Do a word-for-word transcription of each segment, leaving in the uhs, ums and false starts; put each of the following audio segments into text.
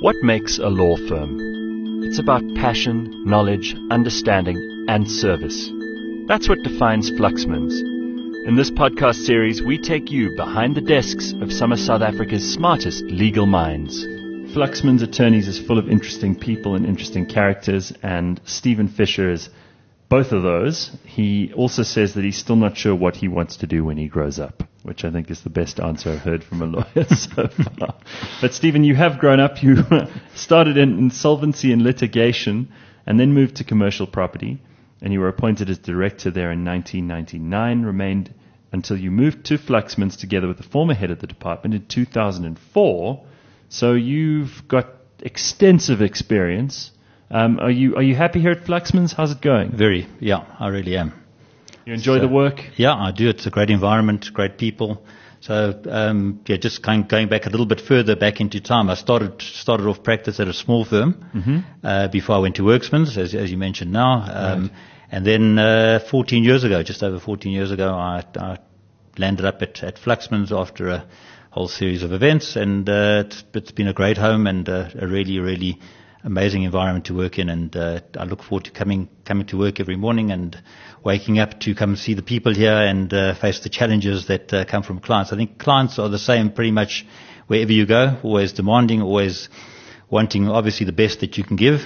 What makes a law firm? It's about passion, knowledge, understanding, and service. That's what defines Fluxmans. In this podcast series, we take you behind the desks of some of South Africa's smartest legal minds. Fluxmans Attorneys is full of interesting people and interesting characters, and Stephen Fisher is both of those. He also says that he's still not sure what he wants to do when he grows up, which I think is the best answer I've heard from a lawyer so far. But Stephen, you have grown up. You started in insolvency and litigation and then moved to commercial property, and you were appointed as director there in nineteen ninety-nine, remained until you moved to Fluxmans together with the former head of the department in two thousand four. So you've got extensive experience. Um, are you are you happy here at Fluxmans? How's it going? Very, yeah, I really am. You enjoy so, the work? Yeah, I do. It's a great environment, great people. So, um, yeah, just kind of going back a little bit further back into time, I started started off practice at a small firm mm-hmm. uh, before I went to Worksmans, as, as you mentioned now. Um, right. And then uh, fourteen years ago, just over fourteen years ago, I, I landed up at, at Fluxmans after a whole series of events, and uh, it's, it's been a great home and uh, a really, really amazing environment to work in, and uh, I look forward to coming coming to work every morning and waking up to come see the people here and uh, face the challenges that uh, come from clients. I think clients are the same pretty much wherever you go, always demanding, always wanting obviously the best that you can give.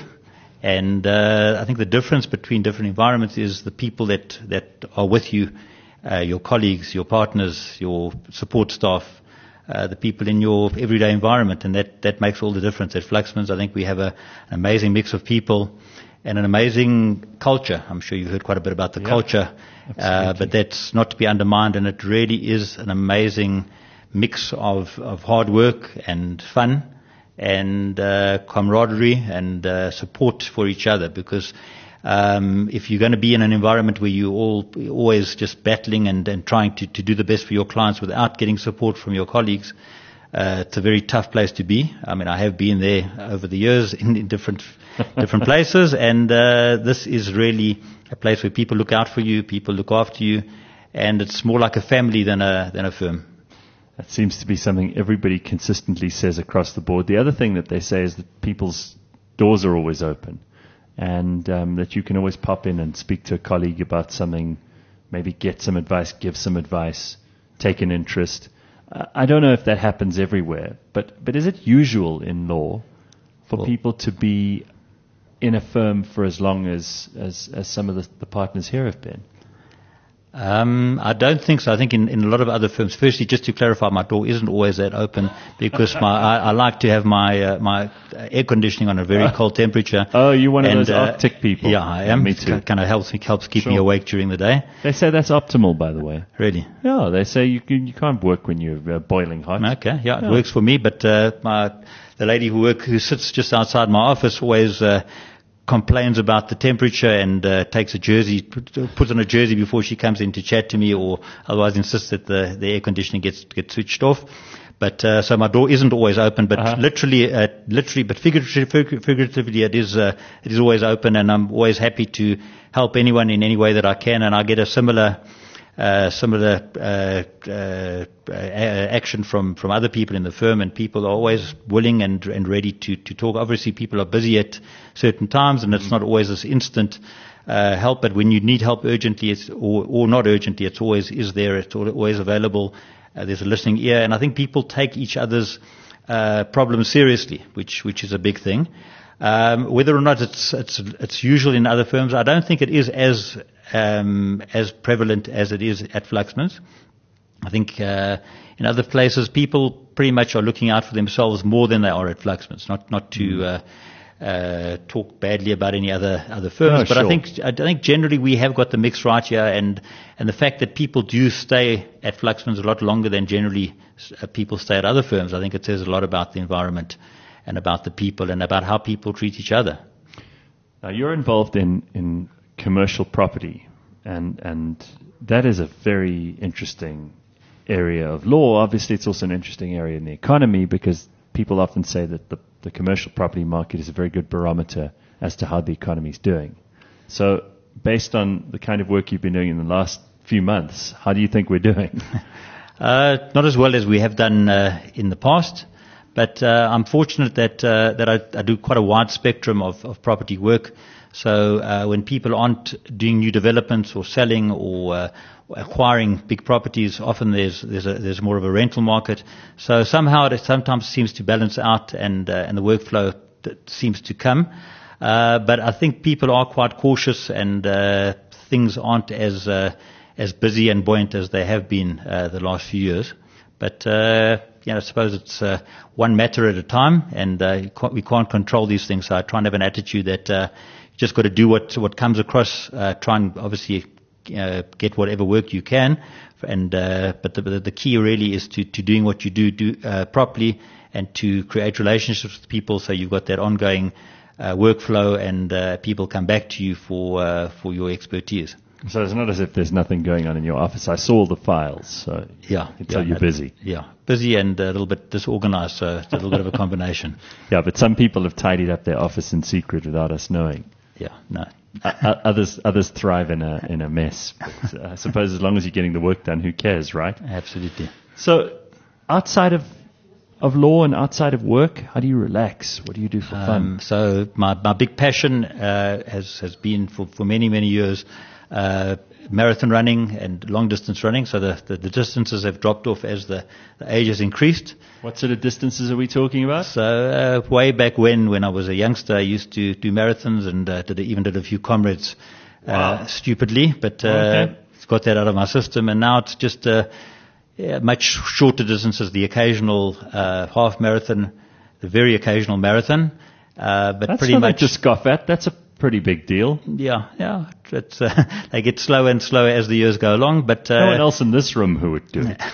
And uh, I think the difference between different environments is the people that, that are with you, uh, your colleagues, your partners, your support staff, Uh, the people in your everyday environment, and that, that makes all the difference. At Fluxmans, I think we have a, an amazing mix of people and an amazing culture. I'm sure you've heard quite a bit about the yeah, culture, uh, but that's not to be undermined, and it really is an amazing mix of, of hard work and fun and uh, camaraderie and uh, support for each other, because Um, if you're going to be in an environment where you're all always just battling and, and trying to, to do the best for your clients without getting support from your colleagues, uh, it's a very tough place to be. I mean, I have been there over the years in, in different different places, and uh, this is really a place where people look out for you, people look after you, and it's more like a family than a than a firm. That seems to be something everybody consistently says across the board. The other thing that they say is that people's doors are always open, and um, that you can always pop in and speak to a colleague about something, maybe get some advice, give some advice, take an interest. Uh, I don't know if that happens everywhere, but, but is it usual in law for well, people to be in a firm for as long as, as, as some of the, the partners here have been? Um, I don't think so. I think in, in a lot of other firms, firstly, just to clarify, my door isn't always that open because my, I, I like to have my uh, my air conditioning on a very cold temperature. Oh, you're one of and, those uh, Arctic people. Yeah, I am. Yeah, me too. It kind of helps me, helps keep sure. me awake during the day. They say that's optimal, by the way. Really? Yeah, they say you can, you can't work when you're uh, boiling hot. Okay, yeah, it yeah. works for me, but uh, my the lady who work who sits just outside my office always uh, complains about the temperature and uh, takes a jersey, puts on a jersey before she comes in to chat to me, or otherwise insists that the, the air conditioning gets gets switched off. But uh, so my door isn't always open, but uh-huh. literally, uh, literally, but figuratively, figuratively, it is uh, it is always open, and I'm always happy to help anyone in any way that I can, and I get a similar. Uh, similar uh, uh, action from, from other people in the firm, and people are always willing and, and ready to, to talk. Obviously, people are busy at certain times, and it's not always this instant uh, help. But when you need help urgently, it's, or, or not urgently, it's always is there. It's always available. Uh, there's a listening ear, and I think people take each other's uh, problems seriously, which which is a big thing. Um, whether or not it's it's it's usual in other firms, I don't think it is as um, as prevalent as it is at Fluxmans. I think uh, in other places, people pretty much are looking out for themselves more than they are at Fluxmans. Not not to uh, uh, talk badly about any other other firms, no, but sure. I think I think generally we have got the mix right here, and and the fact that people do stay at Fluxmans a lot longer than generally uh, people stay at other firms, I think it says a lot about the environment and about the people and about how people treat each other. Now, you're involved in, in commercial property, and and that is a very interesting area of law. Obviously, it's also an interesting area in the economy, because people often say that the, the commercial property market is a very good barometer as to how the economy is doing. So based on the kind of work you've been doing in the last few months, how do you think we're doing? uh, not as well as we have done uh, in the past. But uh, I'm fortunate that uh, that I, I do quite a wide spectrum of, of property work. So uh, when people aren't doing new developments or selling or uh, acquiring big properties, often there's there's a, there's more of a rental market. So somehow it sometimes seems to balance out, and uh, and the workflow t- seems to come. Uh, but I think people are quite cautious, and uh, things aren't as uh, as busy and buoyant as they have been uh, the last few years. But uh, you know, I suppose it's uh, one matter at a time, and uh, you can't, we can't control these things. So I try and have an attitude that uh, you just got to do what what comes across. Uh, try and obviously uh, get whatever work you can, and uh, but the, the key really is to, to doing what you do do uh, properly, and to create relationships with people. So you've got that ongoing uh, workflow, and uh, people come back to you for uh, for your expertise. So it's not as if there's nothing going on in your office. I saw the files, so yeah, I can tell yeah, you're busy. Yeah, busy and a little bit disorganized, so it's a little bit of a combination. Yeah, but some people have tidied up their office in secret without us knowing. Yeah, no. uh, others others thrive in a in a mess. But uh, I suppose as long as you're getting the work done, who cares, right? Absolutely. So outside of of law and outside of work, how do you relax? What do you do for fun? Um, so my my big passion uh, has has been for for many many years. Uh, marathon running and long distance running, so the, the, the distances have dropped off as the, the age has increased. What sort of distances are we talking about? So uh, way back when, when I was a youngster, I used to do marathons, and uh, did even did a few comrades uh, Wow. stupidly, but uh, Okay. got that out of my system, and now it's just uh, yeah, much shorter distances, the occasional uh, half marathon, the very occasional marathon, uh, but That's pretty nothing much to scoff at. That's a pretty big deal. Yeah, yeah. It's, uh, they get slower and slower as the years go along, but uh, No one else in this room who would do it.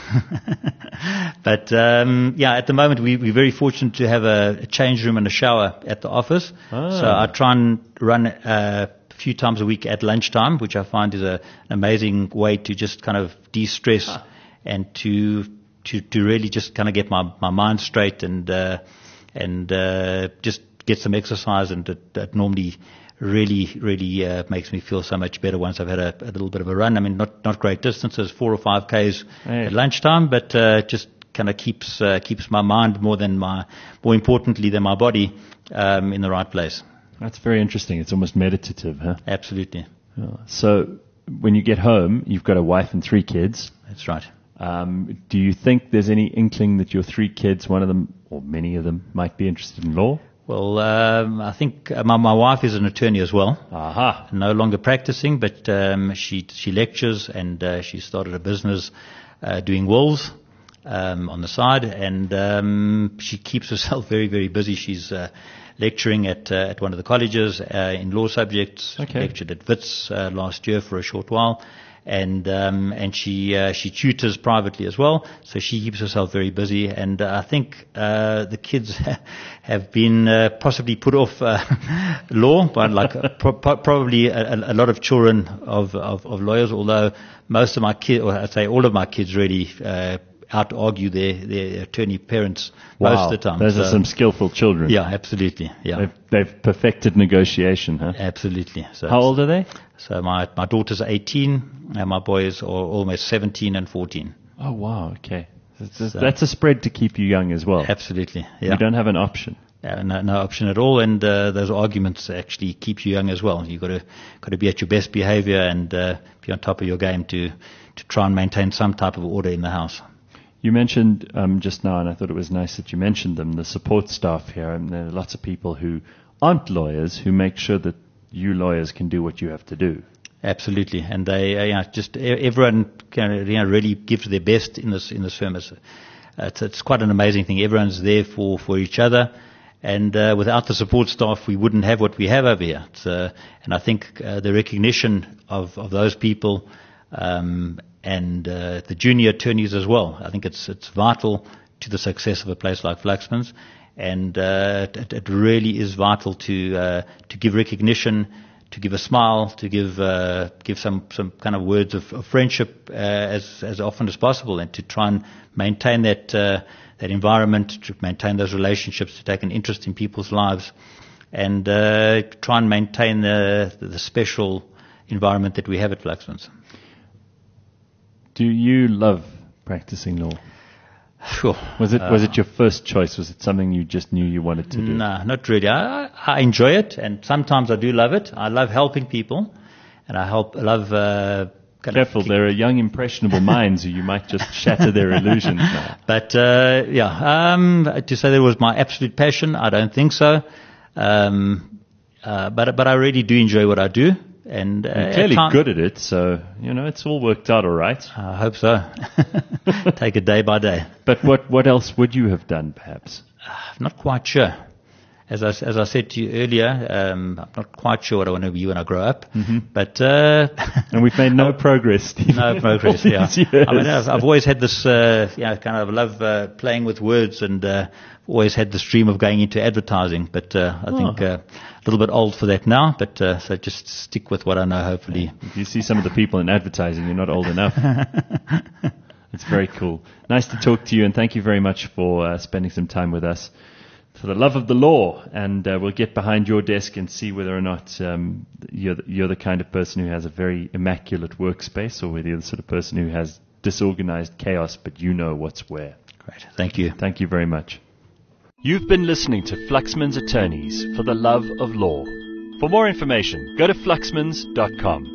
but um, yeah, at the moment we, we're very fortunate to have a, a change room and a shower at the office. Ah. So I try and run uh, a few times a week at lunchtime, which I find is a, an amazing way to just kind of de-stress Ah. and to to to really just kind of get my, my mind straight, and uh, and uh, just get some exercise, and that, that normally really, really uh, makes me feel so much better once I've had a, a little bit of a run. I mean, not not great distances, four or five k's Hey. at lunchtime, but uh, just kind of keeps uh, keeps my mind more than my, more importantly than my body, um, in the right place. That's very interesting. It's almost meditative, huh? Absolutely, Yeah. So when you get home, you've got a wife and three kids. that's right. Um, do you think there's any inkling that your three kids, one of them or many of them, might be interested in law? Well, um, I think uh, my my wife is an attorney as well. Aha. No longer practicing, but um, she she lectures, and uh, she started a business uh, doing wills um, on the side, and um, she keeps herself very very busy. She's uh, lecturing at uh, at one of the colleges uh, in law subjects. Okay. Lectured at Wits uh, last year for a short while. And um, and she uh, she tutors privately as well, so she keeps herself very busy. And uh, I think uh, the kids have been uh, possibly put off uh, law by like uh, pro- pro- probably a, a lot of children of, of, of lawyers. Although most of my kids, or I'd say all of my kids, really uh, out argue their their attorney parents most Wow. of the time. Those are So, some skillful children. yeah, absolutely, yeah, They've, they've perfected negotiation, huh? absolutely. So How old are they? So my my daughters are eighteen, and my boys are almost seventeen and fourteen. Oh, wow. Okay. That's, So- that's a spread to keep you young as well. Absolutely, yeah. You don't have an option. Uh, no, no option at all, and uh, those arguments actually keep you young as well. You've got to got to be at your best behaviour, and uh, be on top of your game to to try and maintain some type of order in the house. You mentioned um, just now, and I thought it was nice that you mentioned them, the support staff here. And there are lots of people who aren't lawyers who make sure that you lawyers can do what you have to do. Absolutely, and they uh, you know, just e- everyone can, you know, really gives their best in this in this firm. It's, uh, it's, it's quite an amazing thing. Everyone's there for, for each other, and uh, without the support staff, we wouldn't have what we have over here. It's, uh, and I think uh, the recognition of, of those people um, and uh, the junior attorneys as well. I think it's it's vital to the success of a place like Fluxman's, and uh, it, it really is vital to uh, to give recognition, to give a smile, to give uh, give some, some kind of words of, of friendship uh, as as often as possible, and to try and maintain that uh, that environment, to maintain those relationships, to take an interest in people's lives, and uh, try and maintain the the special environment that we have at Fluxman's. Do you love practicing law? Sure. Was it Uh, was it your first choice? Was it something you just knew you wanted to do? No, not really. I, I enjoy it, and sometimes I do love it. I love helping people, and I help. I love. Uh, kind Careful, of, there are young, impressionable minds who you might just shatter their illusions now. But uh, yeah, um, to say that was my absolute passion, I don't think so. Um, uh, but but I really do enjoy what I do, and uh, You're clearly at time- good at it, so you know it's all worked out all right. I hope so. Take it day by day. But what what else would you have done, perhaps? I'm not quite sure. As I, as I said to you earlier, um, I'm not quite sure what I want to be when I grow up. Mm-hmm. But uh, And we've made no progress, Stephen. no progress. all Yeah, these years. I mean, I've, I've always had this, uh, you know, kind of love uh, playing with words, and uh, always had this dream of going into advertising. But uh, I think Oh. uh, a little bit old for that now. But uh, so just stick with what I know. Hopefully, If you see some of the people in advertising, you're not old enough. It's very cool. Nice to talk to you, and thank you very much for uh, spending some time with us. For the love of the law, and uh, we'll get behind your desk and see whether or not um, you're, the, you're the kind of person who has a very immaculate workspace, or whether you're the sort of person who has disorganized chaos, but you know what's where. great. Thank you. Thank you very much. You've been listening to Fluxman's Attorneys for the Love of Law. For more information, go to fluxmans dot com.